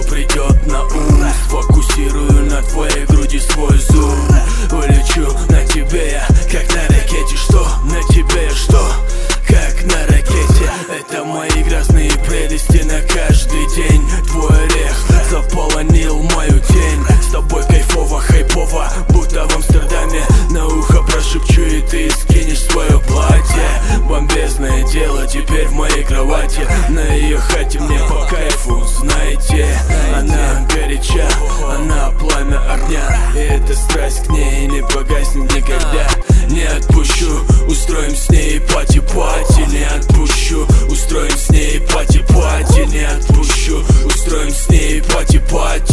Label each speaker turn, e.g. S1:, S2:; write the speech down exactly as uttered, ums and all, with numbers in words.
S1: придет на ум. Сфокусирую на твоей груди свой зум. Улечу на тебе я, как на ракете. Что? На тебе я что? Как на ракете. Это мои грязные прелести на каждый день. Твой орех заполонил мою тень. С тобой кайфово, хайпово, будто в Амстердаме. На ухо прошепчу, и ты скинешь свое платье. Бомбезное дело теперь в моей кровати. На ее хате мне по кайфу, знаете. Она горяча, она пламя огня. И эта страсть к ней не погаснет никогда. Не отпущу, устроим с ней пати-пати. Не отпущу, устроим с ней пати-пати. Не отпущу, устроим с ней пати-пати.